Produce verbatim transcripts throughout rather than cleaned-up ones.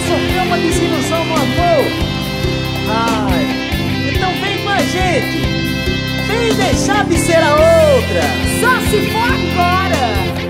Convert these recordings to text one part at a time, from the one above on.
sofreu uma desilusão no amor. Ai, então vem com a gente, vem deixar de ser a outra. Só se for agora.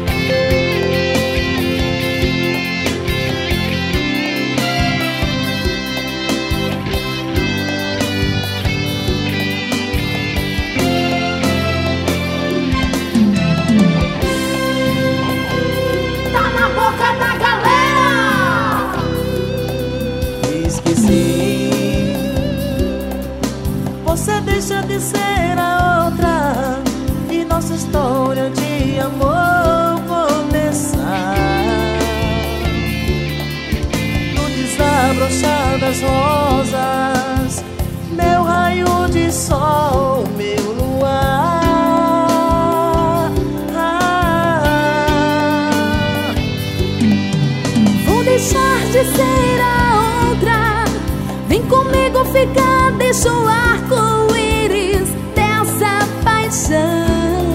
Você deixa de ser a outra e nossa história de amor começar. No desabrochar das rosas, meu raio de sol, meu luar. Ah, vou deixar de ser a outra. Vem comigo ficar, deixa o arco-íris dessa paixão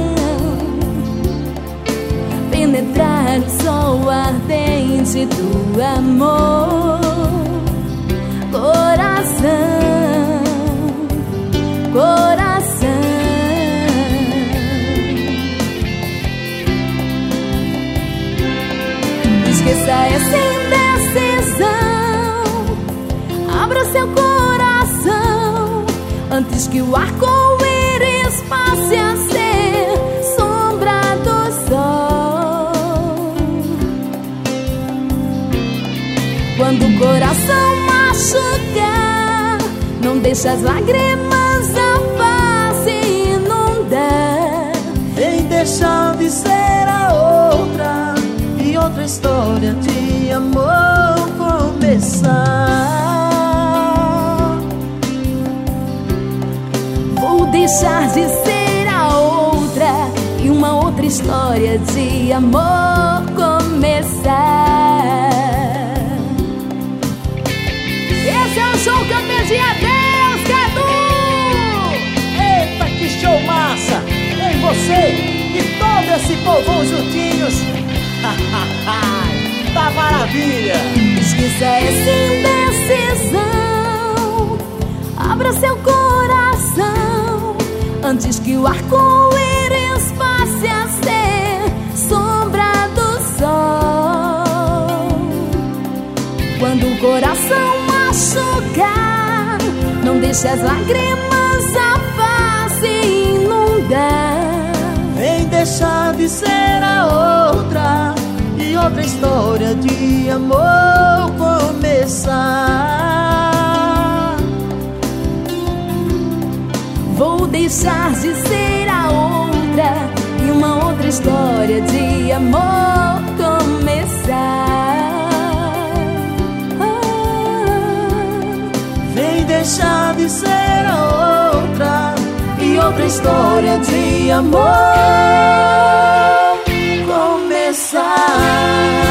penetrar o sol ardente do amor. Coração, coração, esqueça essa indecisão. Abra seu coração antes que o arco-íris passe a ser sombra do sol. Quando o coração machucar, não deixe as lágrimas a face inundar. Vem deixar de ser a outra e outra história de amor começar. Deixar de ser a outra e uma outra história de amor começar. Esse é o show que eu pedi a Deus, Cadu! Eita, que show massa! Vem você e todo esse povão juntinhos. Tá maravilha! Esqueça essa indecisão. Abra seu coração antes que o arco-íris passe a ser sombra do sol. Quando o coração machucar, não deixe as lágrimas a face inundar. Vem deixar de ser a outra e outra história de amor começar. Vou deixar de ser a outra e uma outra história de amor começar. Ah, vem deixar de ser a outra e outra história de amor começar.